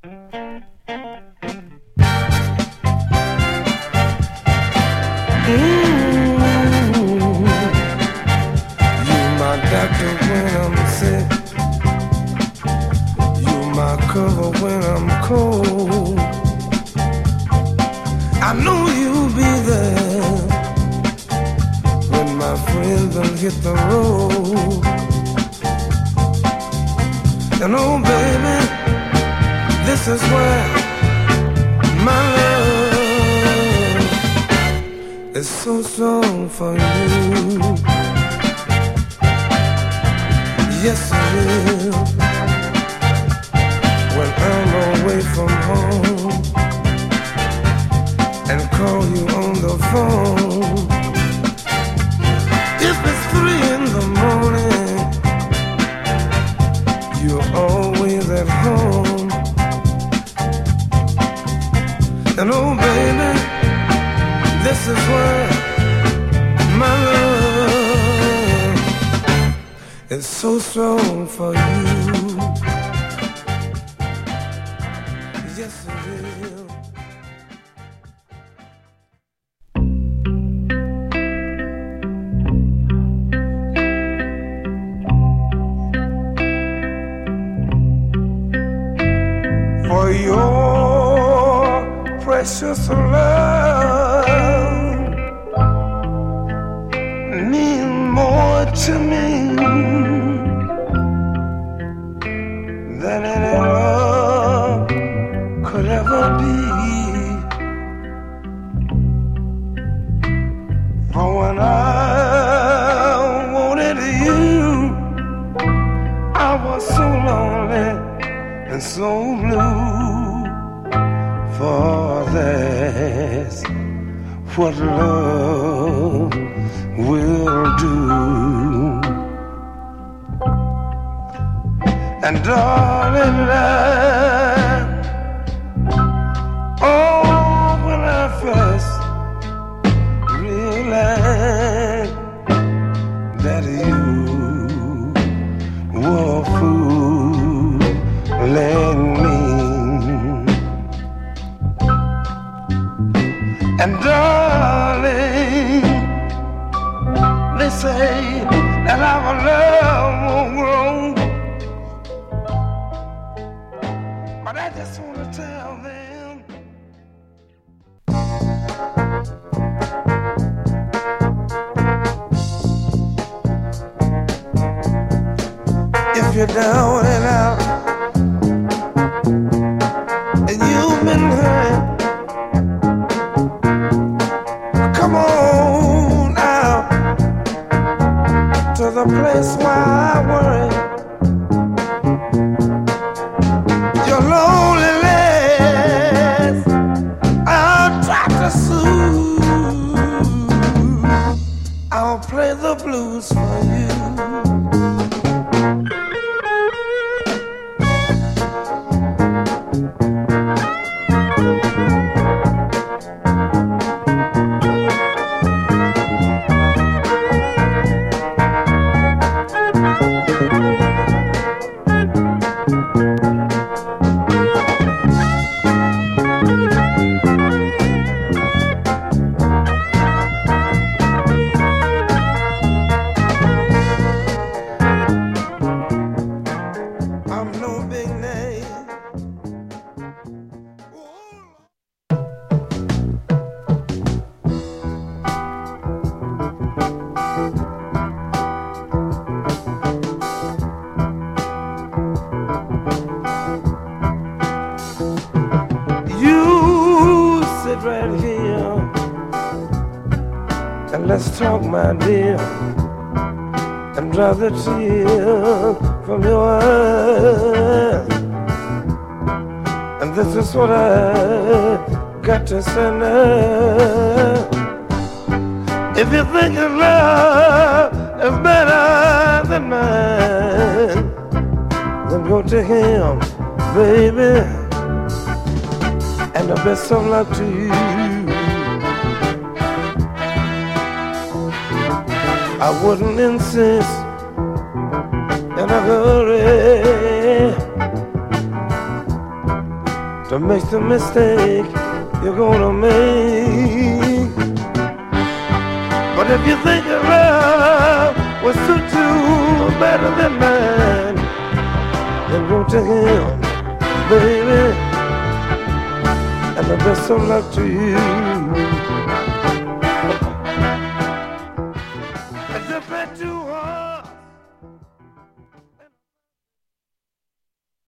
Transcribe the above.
You my doctor when I'm sick. You my cover when I'm cold. I know you'll be there when my friends will hit the road. And oh baby, this is where my love is so strong for you. Yes it is. When I'm away from home and call you on the phone, if it's 3 in the morning, you're always at home. And oh baby, this is where my love is so strong for you. Yes it is. For your precious love mean more to me than any love could ever be. For when I wanted you, I was so lonely and so blue. For that's what love will do. And darling, when I first realized that you were fooling me. And darling, they say that our love won't grow, but I just want to tell them if you're down and out and you've been hurt, come on out to the place where I worry. Your loneliness, I'll try to soothe. I'll play the blues for you. Let's talk, my dear, and dry the tears from your eyes. And this is what I got to say now. If you think your love is better than mine, then go to him, baby, and the best of luck to you. I wouldn't insist in a hurry to make the mistake you're gonna make. But if you think your love will suit you better than mine, then go to him, baby, and the best of luck to you.